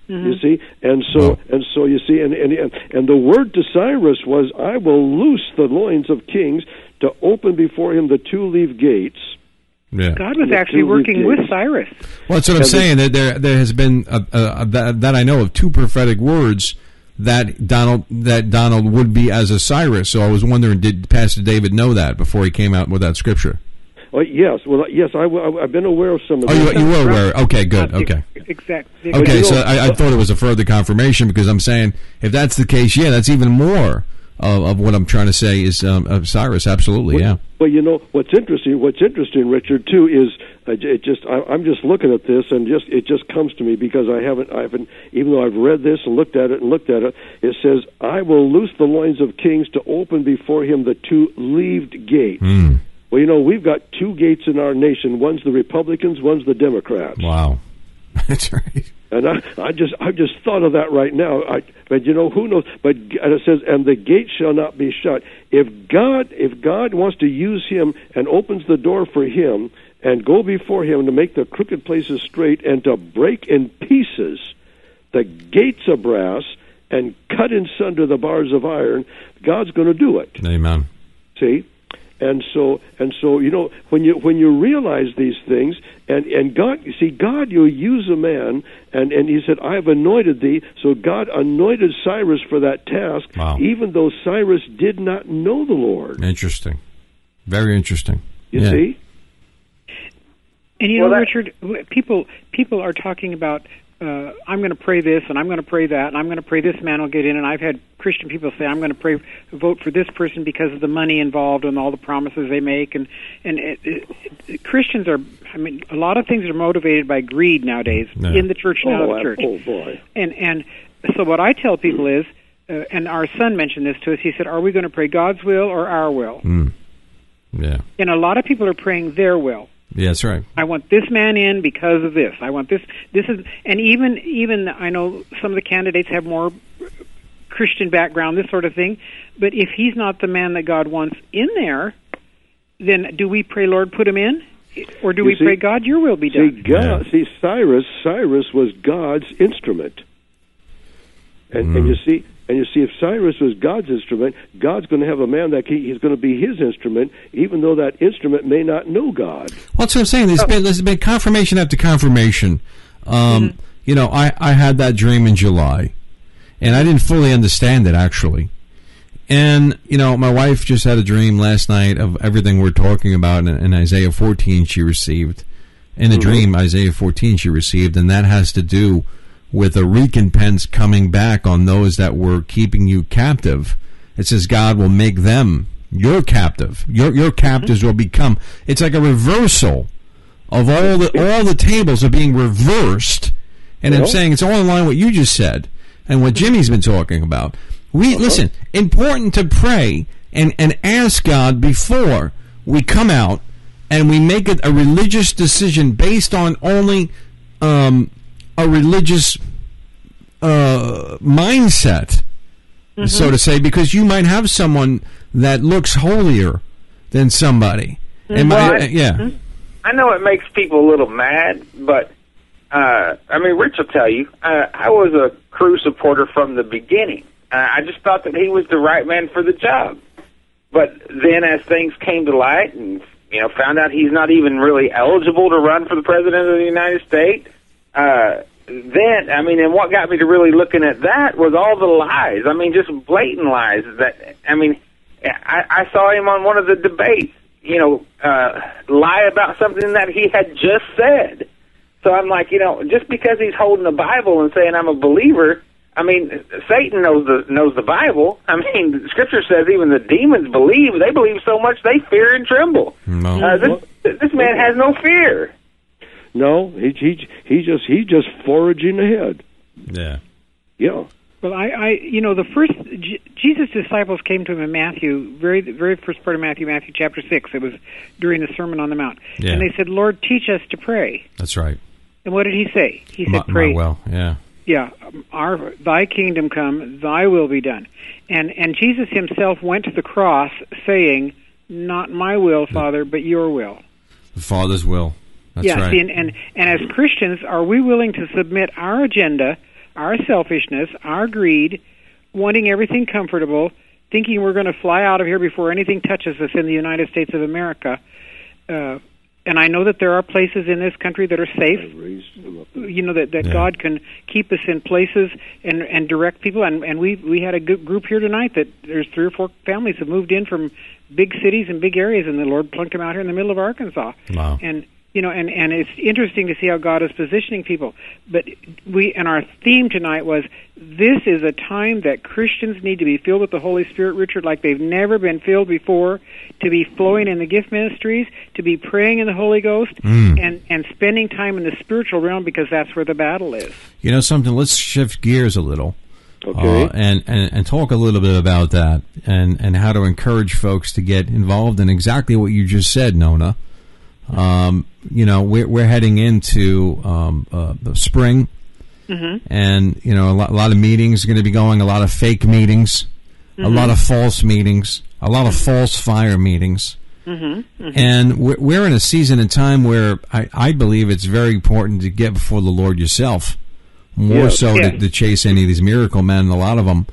Mm-hmm. You see, and so Wow. and so you see, and, and and the word to Cyrus was, "I will loose the loins of kings to open before him the two-leaved gates." Yeah. God was The actually two working gates. with Cyrus. Well, that's what I'm And the- saying. That there, there has been a, a, a, that, that I know of two prophetic words that Donald that Donald would be as a Cyrus. So I was wondering, did Pastor David know that before he came out with that scripture? Oh, yes, well, yes, I, have been aware of some of Oh, this. you, you were aware. Okay, good. Uh, Okay. Exactly. Okay, you know- so I, I thought it was a further confirmation because I'm saying if that's the case, yeah, that's even more of, of what I'm trying to say is um, of Cyrus. Absolutely, yeah. Well, you know what's interesting. What's interesting, Richard, too, is uh, it just I, I'm just looking at this and just it just comes to me because I haven't I haven't even though I've read this and looked at it and looked at it. It says, "I will loose the loins of kings to open before him the two-leaved gates." Mm. Well, you know we've got two gates in our nation. One's the Republicans, one's the Democrats. Wow, that's right. And I, I just, I just thought of that right now. I, but you know, who knows? But and it says, "And the gate shall not be shut." If God, if God wants to use him and opens the door for him and go before him to make the crooked places straight and to break in pieces the gates of brass and cut in sunder the bars of iron, God's going to do it. Amen. See. And so, and so, you know, when you when you realize these things, and and God, you see, God, you use a man, and and He said, "I have anointed thee." So God anointed Cyrus for that task, Wow. even though Cyrus did not know the Lord. Interesting. Very interesting. You yeah. see, And you Well, know, that- Richard, w- people people are talking about uh, I'm going to pray this and I'm going to pray that and I'm going to pray this man will get in. And I've had Christian people say I'm going to pray vote for this person because of the money involved and all the promises they make. And and it, it, it, Christians are, I mean, a lot of things are motivated by greed nowadays Yeah. in the church and out oh, of the church. oh boy, And and so what I tell people is, uh, and our son mentioned this to us. He said, "Are we going to pray God's will or our will?" Mm. Yeah. And a lot of people are praying their will. Yeah, that's right. I want this man in because of this. I want this. This is, and even even I know some of the candidates have more Christian background, this sort of thing. But if he's not the man that God wants in there, then do we pray, "Lord, put him in," or do You we see- pray, "God, your will be see, done"? God, Yeah. see, Cyrus, Cyrus was God's instrument, and Mm. and you see. And you see, if Cyrus was God's instrument, God's going to have a man that he, he's going to be his instrument, even though that instrument may not know God. Well, that's what I'm saying. There's been there's been confirmation after confirmation. Um, You know, I, I had that dream in July, and I didn't fully understand it actually. And you know, my wife just had a dream last night of everything we're talking about in, in Isaiah fourteen. She received in a Mhm. dream Isaiah fourteen she received, and that has to do with a recompense coming back on those that were keeping you captive. It says God will make them your captive. Your your captives will become. It's like a reversal of all the all the tables are being reversed. And I'm Well- saying it's all in line with what you just said and what Jimmy's been talking about. We listen, important to pray and, and ask God before we come out and we make it a religious decision based on only um, a religious uh, mindset, Mm-hmm. so to say, because you might have someone that looks holier than somebody. And my, Well, I- yeah. I know it makes people a little mad, but uh, I mean, Rich will tell you, uh, I was a Cruz supporter from the beginning. Uh, I just thought that he was the right man for the job. But then, as things came to light, and you know, found out he's not even really eligible to run for the president of the United States. Uh, then, I mean, and what got me to really looking at that was all the lies. I mean, just blatant lies. That I mean, I, I saw him on one of the debates, you know, uh, lie about something that he had just said. So I'm like, you know, just because he's holding the Bible and saying I'm a believer, I mean, Satan knows the knows the Bible. I mean, the Scripture says even the demons believe. They believe so much they fear and tremble. No. Uh, this this man has no fear. No, he he he just he's just foraging ahead. Yeah. Yeah. Well, I, I, you know, the first J- Jesus' disciples came to him in Matthew, very, the very first part of Matthew, Matthew chapter six. It was during the Sermon on the Mount, Yeah. and they said, "Lord, teach us to pray." That's right. And what did he say? He said, My, "Pray." my well, yeah. Yeah, our Thy kingdom come, Thy will be done. And and Jesus himself went to the cross, saying, "Not my will, Father, but Your will." The Father's will. That's yeah, right. see, and, and and as Christians, are we willing to submit our agenda, our selfishness, our greed, wanting everything comfortable, thinking we're going to fly out of here before anything touches us in the United States of America. Uh, and I know that there are places in this country that are safe, you know, that, that yeah. God can keep us in places and, and direct people. And, and we we had a good group here tonight that there's three or four families that moved in from big cities and big areas, and the Lord plunked them out here in the middle of Arkansas. Wow. And You know, and, and it's interesting to see how God is positioning people. But we, and our theme tonight was, this is a time that Christians need to be filled with the Holy Spirit, Richard, like they've never been filled before, to be flowing in the gift ministries, to be praying in the Holy Ghost, mm. and, and spending time in the spiritual realm, because that's where the battle is. You know something, let's shift gears a little. Okay. Uh, and, and, and talk a little bit about that, and, and how to encourage folks to get involved in exactly what you just said, Nona. Um, you know, we're, we're heading into um, uh, the spring, mm-hmm. and, you know, a lot, a lot of meetings are going to be going, a lot of fake meetings, mm-hmm. a lot of false meetings, a lot of false fire meetings. Mm-hmm. Mm-hmm. And we're, we're in a season and time where I, I believe it's very important to get before the Lord yourself, more yes. so yes. to, to chase any of these miracle men. A lot of them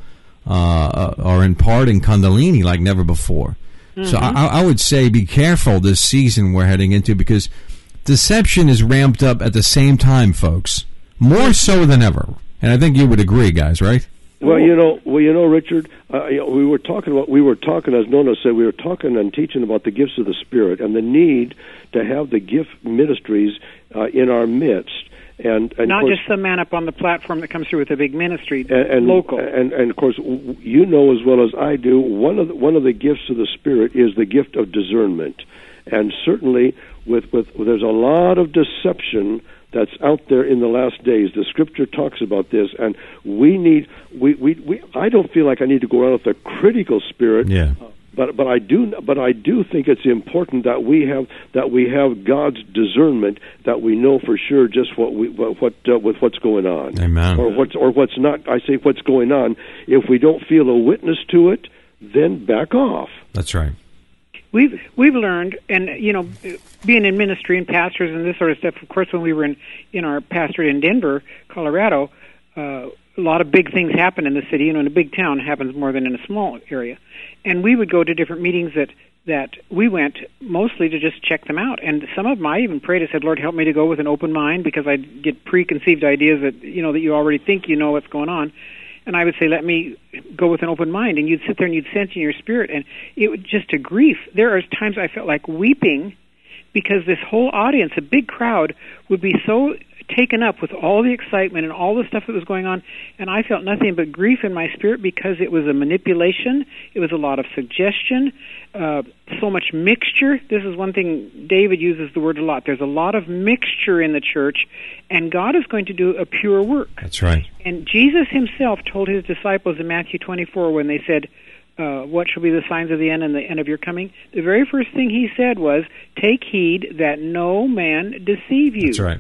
uh, are imparting Kundalini like never before. Mm-hmm. So I, I would say be careful this season we're heading into, because deception is ramped up at the same time, folks, more so than ever. And I think you would agree, guys, right? Well, you know, well, you know, Richard, uh, you know, we were talking about, we were talking, as Nona said, we were talking and teaching about the gifts of the Spirit and the need to have the gift ministries uh, in our midst. And, and not course, just some man up on the platform that comes through with a big ministry, and, and local. And, and of course, you know as well as I do, one of the, one of the gifts of the Spirit is the gift of discernment, and certainly with with there's a lot of deception that's out there in the last days. The Scripture talks about this, and we need we we, we I don't feel like I need to go around with a critical spirit. Yeah. But but I do but I do think it's important that we have that we have God's discernment, that we know for sure just what we what, what uh, with what's going on, Amen. or what's or what's not. I say what's going on. If we don't feel a witness to it, then back off. That's right. We've we've learned, and you know, being in ministry and pastors and this sort of stuff. Of course, when we were in in our pastorate in Denver, Colorado, uh, a lot of big things happen in the city. You know, in a big town, it happens more than in a small area. And we would go to different meetings that, that we went mostly to just check them out. And some of them I even prayed, I said, Lord, help me to go with an open mind, because I get preconceived ideas that, you know, that you already think you know what's going on. And I would say, let me go with an open mind. And you'd sit there and you'd sense in your spirit. And it was just a grief. There are times I felt like weeping, because this whole audience, a big crowd, would be so taken up with all the excitement and all the stuff that was going on, and I felt nothing but grief in my spirit, because it was a manipulation, it was a lot of suggestion, uh, so much mixture. This is one thing David uses the word a lot. There's a lot of mixture in the church, and God is going to do a pure work. That's right. And Jesus himself told his disciples in Matthew twenty-four, when they said, uh, what shall be the signs of the end and the end of your coming? The very first thing he said was, take heed that no man deceive you. That's right.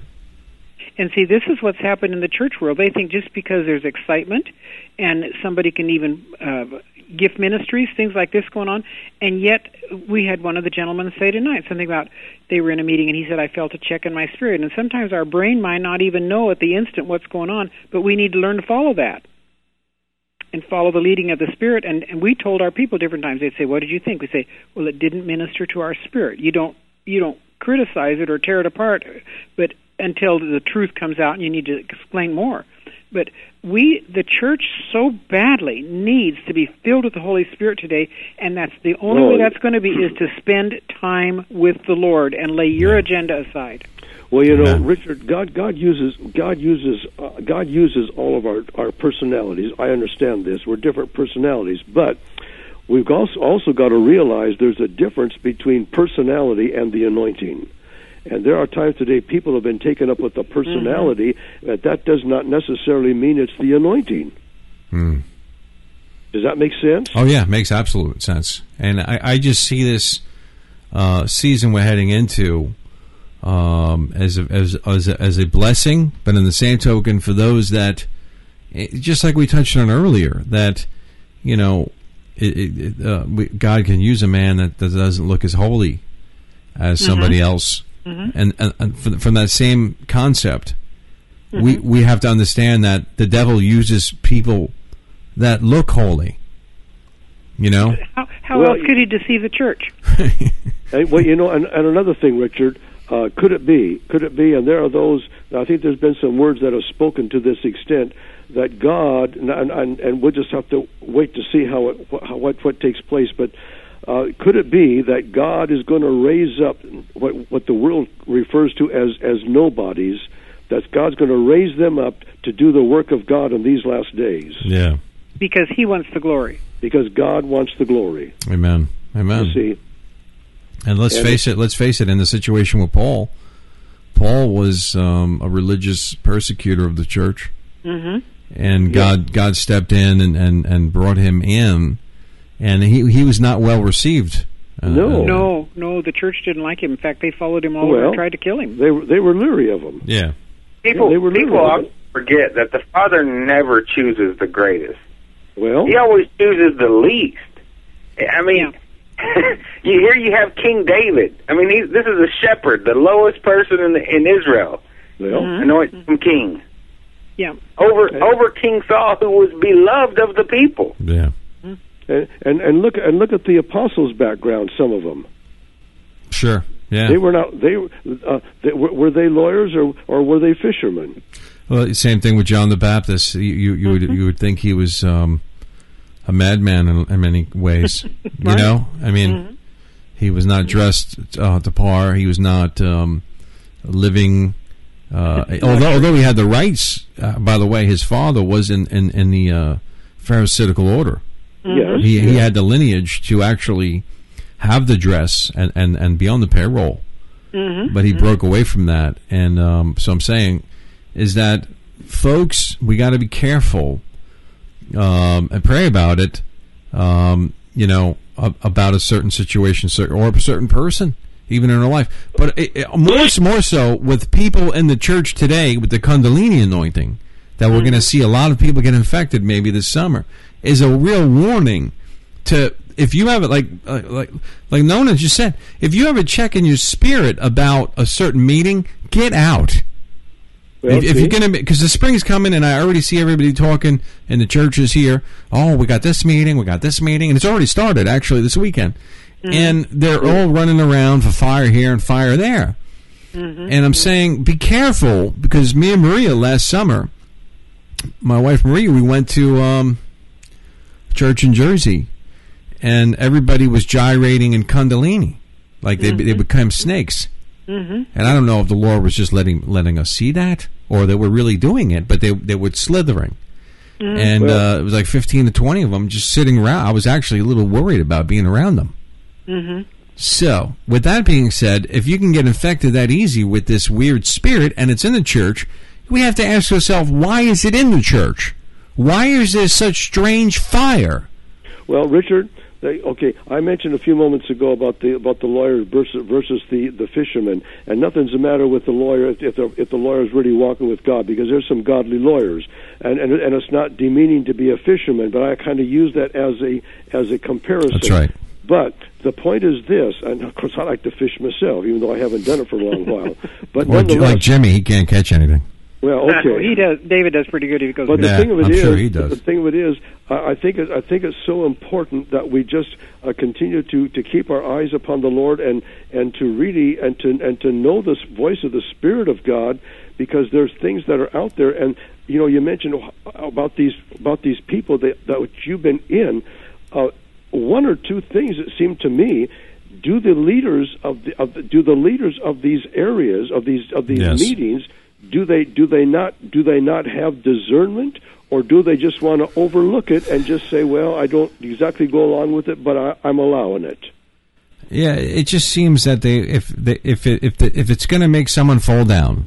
And see, this is what's happened in the church world. They think just because there's excitement and somebody can even uh, gift ministries, things like this going on, and yet we had one of the gentlemen say tonight something about they were in a meeting and he said, I felt a check in my spirit. And sometimes our brain might not even know at the instant what's going on, but we need to learn to follow that and follow the leading of the Spirit. And, and we told our people different times, they'd say, what did you think? We say, well, it didn't minister to our spirit. You don't, you don't criticize it or tear it apart, but until the truth comes out and you need to explain more. But we, the church, so badly needs to be filled with the Holy Spirit today, and that's the only well, way that's going to be is to spend time with the Lord and lay your agenda aside. Well, you know, Amen. Richard, God, God uses, God uses, uh, God uses all of our, our personalities. I understand this. We're different personalities, but we've also also got to realize there's a difference between personality and the anointing. And there are times today people have been taken up with the personality, mm-hmm. but that does not necessarily mean it's the anointing. Mm. Does that make sense? Oh, yeah, it makes absolute sense. And I, I just see this uh, season we're heading into um, as, a, as, as, a, as a blessing, but in the same token for those that, just like we touched on earlier, that, you know, it, it, uh, we, God can use a man that, that doesn't look as holy as somebody mm-hmm. else. Mm-hmm. And, and, and from that same concept, Mm-hmm. We we have to understand that the devil uses people that look holy. You know? How, how Well, else could he deceive the church? And, well, you know, and, and another thing, Richard, uh, could it be? Could it be? And there are those. I think there's been some words that have spoken to this extent that God, and and, and we'll just have to wait to see how it how, what what takes place. But uh, could it be that God is going to raise up what what the world refers to as as nobodies? That God's going to raise them up to do the work of God in these last days. Yeah. Because he wants the glory. Because God wants the glory. Amen. Amen. You see. And let's And face it. Let's face it. In the situation with Paul, Paul was um, a religious persecutor of the church, Mm-hmm. and God God stepped in and, and, and brought him in, and he he was not well received. Uh, No. No, no, the church didn't like him. In fact, they followed him all over Well, and tried to kill him. They were they were leery of him. Yeah. People, Yeah, they were people literally- often forget that the Father never chooses the greatest. Well, He always chooses the least. I mean, you here you have King David. I mean, he, this is a shepherd, the lowest person in, the, in Israel, well, Mhm. anointed him king. Yeah. Over Okay. over King Saul, who was beloved of the people. Yeah. and, and and look and look at the apostles' background. Some of them, Sure. Yeah. they were not they, uh, they were, were they lawyers or or were they fishermen? Well, same thing with John the Baptist. You you, you would you would think he was um, a madman in, in many ways. You Right. know, I mean, Mhm. he was not dressed uh, to par. He was not um, living. Uh, although although he had the rights, uh, by the way, his father was in in, in the uh, Pharisaical order. Yes, He he yeah. had the lineage to actually have the dress and, and, and be on the payroll. Mm-hmm. But he broke away from that, and um, so I'm saying is that, folks, we got to be careful um, and pray about it. Um, you know, a, about a certain situation cer- or a certain person, even in our life. But it, it, more more so with people in the church today with the Kundalini anointing, that we're going to see a lot of people get infected maybe this summer, is a real warning to. If you have it, like uh, like like Nona just said, if you have a check in your spirit about a certain meeting, get out. Well, if, if see? you're gonna, because the spring's coming, and I already see everybody talking in the churches here. Oh, we got this meeting, we got this meeting, and it's already started actually this weekend, and they're all running around for fire here and fire there. Mm-hmm. And I'm saying, be careful, because me and Maria last summer, my wife Maria, we went to um, church in Jersey. And everybody was gyrating in Kundalini, like they Mm-hmm. they became snakes. Mm-hmm. And I don't know if the Lord was just letting letting us see that, or they were really doing it, but they they were slithering. Mm-hmm. And Well- uh, it was like fifteen to twenty of them just sitting around. I was actually a little worried about being around them. Mm-hmm. So, with that being said, if you can get infected that easy with this weird spirit, and it's in the church, we have to ask ourselves, why is it in the church? Why is there such strange fire? Well, Richard, they, okay, I mentioned a few moments ago about the about the lawyer versus versus the, the fisherman, and nothing's the matter with the lawyer if, if the if the lawyer is really walking with God, because there's some godly lawyers, and and, and it's not demeaning to be a fisherman, but I kind of use that as a as a comparison. That's right. But the point is this, and of course I like to fish myself, even though I haven't done it for a long while. But Or, nonetheless, like Jimmy, he can't catch anything. well, okay, He does. David does pretty good if he goes. But the Yeah, thing of it I'm is, sure he does. the thing of it is, I I think it, I think it's so important that we just uh, continue to, to keep our eyes upon the Lord and, and to really and to and to know this voice of the Spirit of God, because there's things that are out there, and you know you mentioned about these about these people that that you've been in. Uh, one or two things that seem to me. Do the leaders of the, of the do the leaders of these areas of these of these Yes. meetings? Do they do they not do they not have discernment, or do they just want to overlook it and just say, "Well, I don't exactly go along with it, but I, I'm allowing it"? Yeah, it just seems that they if they, if it, if the, if it's going to make someone fall down,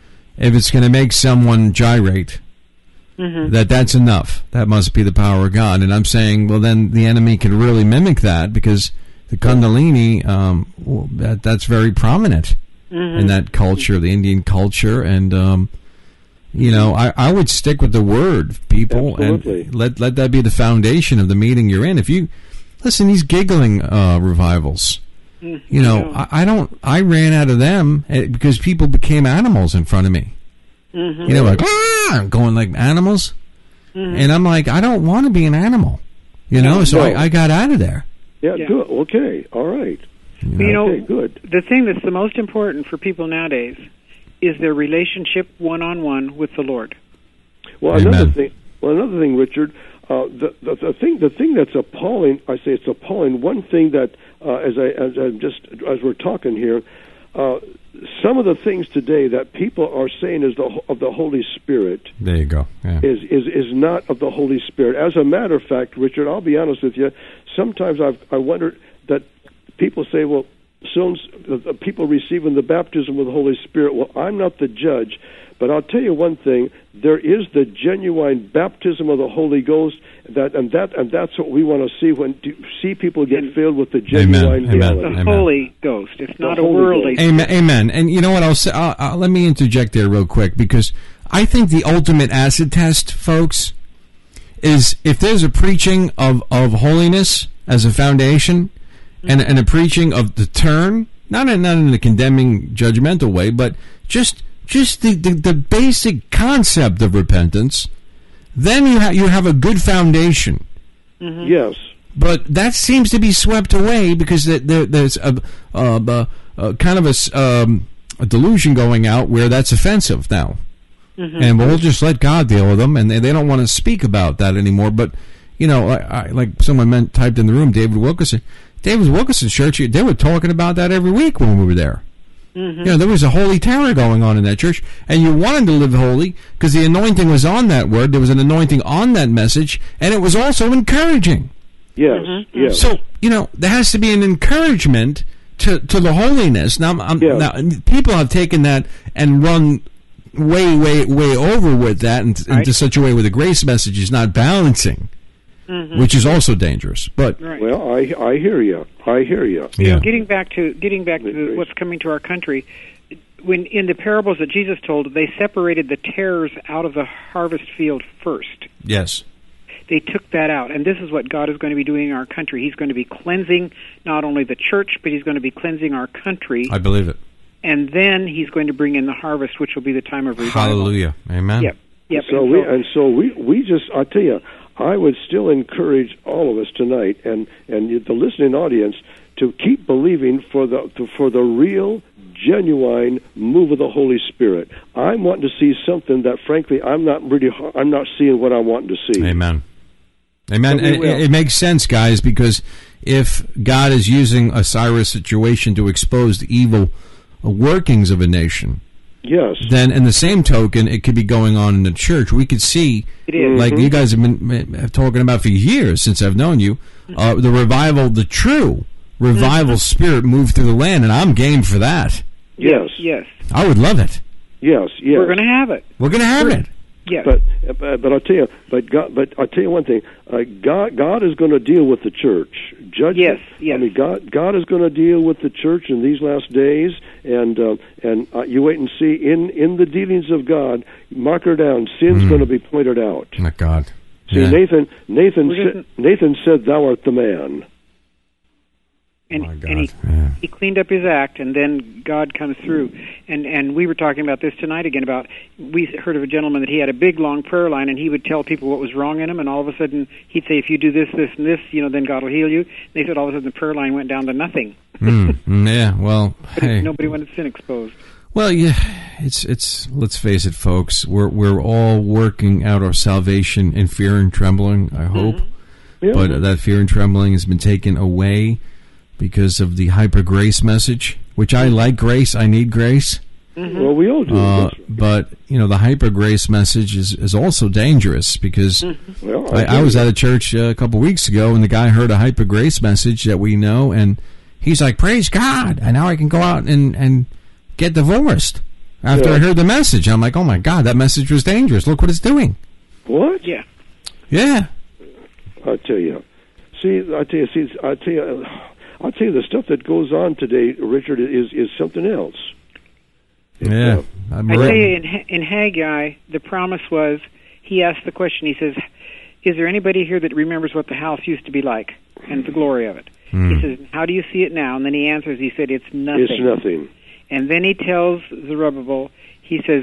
if it's going to make someone gyrate, Mm-hmm. that that's enough. That must be the power of God. And I'm saying, well, then the enemy can really mimic that, because the Kundalini, um, well, that that's very prominent Mm-hmm. in that culture, the Indian culture, and um, you know, I, I would stick with the word, people, Absolutely. and let let that be the foundation of the meeting you're in. If you listen, these giggling uh, revivals, Mm, you know, yeah. I, I don't. I ran out of them eh, because people became animals in front of me. Mm-hmm. You know, like ah, going like animals. Mm-hmm. And I'm like, I don't want to be an animal. You know, so No. I, I got out of there. Yeah, Yeah. good. Okay, all right. You know, Okay, good. the thing that's the most important for people nowadays is their relationship one-on-one with the Lord. Well, Amen. another thing. Well, another thing, Richard. Uh, the, the the thing the thing that's appalling. I say it's appalling. One thing that uh, as I as I just as we're talking here, uh, some of the things today that people are saying is the of the Holy Spirit There you go. Yeah. is is is not of the Holy Spirit. As a matter of fact, Richard, I'll be honest with you. Sometimes I've I wonder that people say, well, so the people receiving the baptism of the Holy Spirit. Well, I'm not the judge, but I'll tell you one thing: there is the genuine baptism of the Holy Ghost. That and that and that's what we want to see when to see people get filled with the genuine Amen. reality. The Amen. Holy Ghost. It's not a Holy worldly. Ghost. Amen. Amen. And you know what? I'll say. Uh, uh, let me interject there real quick, because I think the ultimate acid test, folks, is if there's a preaching of, of holiness as a foundation, and and a preaching of the turn, not in, not in a condemning, judgmental way, but just just the, the, the basic concept of repentance, then you ha- you have a good foundation. Yes. But that seems to be swept away because there, there, there's a, a, a, a kind of a, s- um, a delusion going out where that's offensive now. Mm-hmm. And we'll just let God deal with them, and they, they don't want to speak about that anymore. But, you know, I, I, like someone meant, typed in the room, David Wilkerson. David Wilkerson's church, they were talking about that every week when we were there. Mm-hmm. You know, there was a holy terror going on in that church, and you wanted to live holy because the anointing was on that word. There was an anointing on that message, and it was also encouraging. Yes. Mm-hmm. Yes. So, you know, there has to be an encouragement to, to the holiness. Now, I'm, Yeah. now, people have taken that and run way, way, way over with that and, Right. into such a way where the grace message is not balancing, Mhm. which is also dangerous. But, Right. Well, I I hear you. I hear you. You know, yeah. getting back to getting back to the, what's coming to our country, when in the parables that Jesus told, they separated the tares out of the harvest field first. Yes. They took that out, and this is what God is going to be doing in our country. He's going to be cleansing not only the church, but He's going to be cleansing our country, I believe it. and then He's going to bring in the harvest, which will be the time of revival. Hallelujah. Amen. Yep. Yep. So and we and so we we just I tell you, I would still encourage all of us tonight and and the listening audience to keep believing for the to, for the real, genuine move of the Holy Spirit. I'm wanting to see something that, frankly, I'm not really I'm not seeing what I'm wanting to see. Amen. Amen. But we And will. it, it makes sense, guys, because if God is using a Cyrus situation to expose the evil workings of a nation, Yes. then in the same token, it could be going on in the church. We could see, It is. like you guys have been uh, talking about for years since I've known you, uh, the revival, the true revival spirit move through the land, and I'm game for that. Yes. Yes. I would love it. Yes. Yes. We're going to have it. We're going to have it. Yes. But but, but I'll tell you, but God, but I'll tell you one thing. Uh, God God is going to deal with the church. Judgment. Yes, yes. I mean, God God is going to deal with the church in these last days, and uh, and uh, you wait and see. In in the dealings of God, mark her down. Sin's Mm. going to be pointed out. My God. See, Yeah. Nathan Nathan We're sa- Nathan said, "Thou art the man." and, My God. and he, Yeah. he cleaned up his act, and then God comes through. And and we were talking about this tonight again about, we heard of a gentleman that he had a big, long prayer line, and he would tell people what was wrong in him, and all of a sudden he'd say, if you do this, this, and this, you know, then God will heal you. And they said all of a sudden the prayer line went down to nothing. Mm, mm, yeah, well, But hey. nobody wanted sin exposed. Well, yeah, it's it's. Let's face it, folks. We're we're all working out our salvation in fear and trembling. I hope, Yeah. but that fear and trembling has been taken away because of the hyper grace message. Which I like grace. I need grace. Well, we all do. Uh, That's right. but you know, the hyper grace message is is also dangerous because Well, I, I agree. was at a church uh, a couple weeks ago, and the guy heard a hyper grace message that we know, and he's like, "Praise God!" And now I can go out and and get divorced after Yeah. I heard the message. I'm like, "Oh my God, that message was dangerous! Look what it's doing." What? Yeah. Yeah, I tell you. See, I tell you. See, I tell you. I'll tell you the stuff that goes on today, Richard, is is something else. It's, yeah. uh, I'm I re- tell you, in, Ha- in Haggai, the promise was, he asked the question, he says, is there anybody here that remembers what the house used to be like and the glory of it? Hmm. He says, how do you see it now? And then he answers, he said, it's nothing. it's nothing. And then he tells Zerubbabel, he says,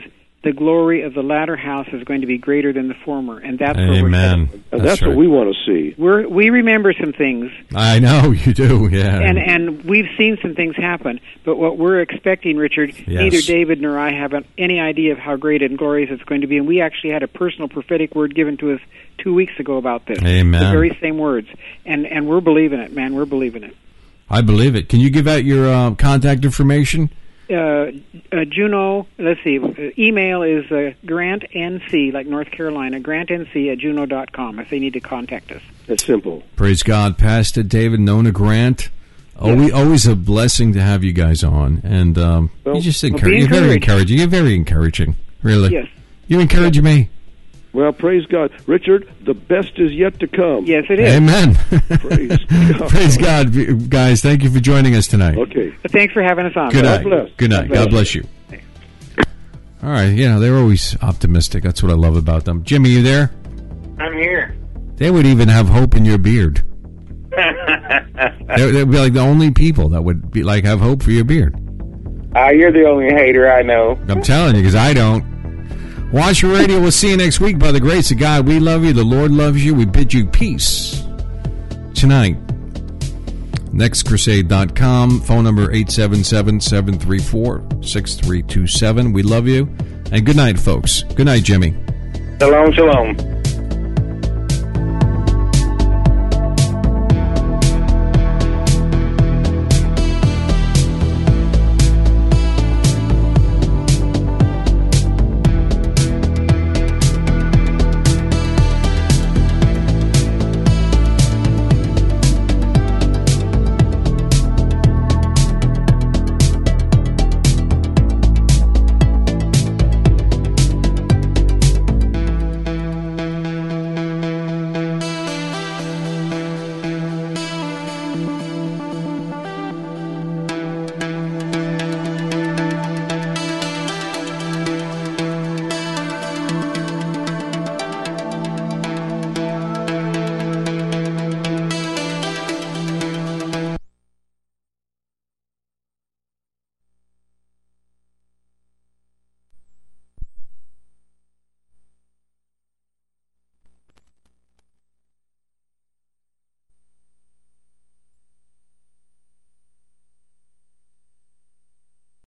the glory of the latter house is going to be greater than the former, and that's where we're Amen. headed. And That's that's right. what we want to see. We're, we remember some things, I know you do. Yeah. and and we've seen some things happen. But what we're expecting, Richard, Yes. neither David nor I have any idea of how great and glorious it's going to be. And we actually had a personal prophetic word given to us two weeks ago about this. Amen. The very same words, and and we're believing it, man. We're believing it. I believe it. Can you give out your uh, contact information? Uh, uh, Juno, let's see, uh, email is uh, grantnc, like North Carolina, grantnc at juno dot com if they need to contact us. It's simple. Praise God, Pastor David, Nona Grant. Always, always a blessing to have you guys on, and um, Well, you just well, encourage. be You're very encouraged. encouraging. You're very encouraging. Really. Yes. You encourage me. Well, praise God. Richard, the best is yet to come. Yes, it is. Amen. Praise God. Praise God, guys. Thank you for joining us tonight. Okay. But thanks for having us on. Good God night. bless. Good night. God God bless. bless you. All right. You know, they're always optimistic. That's what I love about them. Jimmy, you there? I'm here. They would even have hope in your beard. They'd they'd be like the only people that would be like have hope for your beard. Uh, you're the only hater I know. I'm telling you, because I don't. Watch your radio. We'll see you next week. By the grace of God, we love you. The Lord loves you. We bid you peace tonight. next crusade dot com. Phone number eight seven seven, seven three four, six three two seven. We love you. And good night, folks. Good night, Jimmy. Shalom, shalom.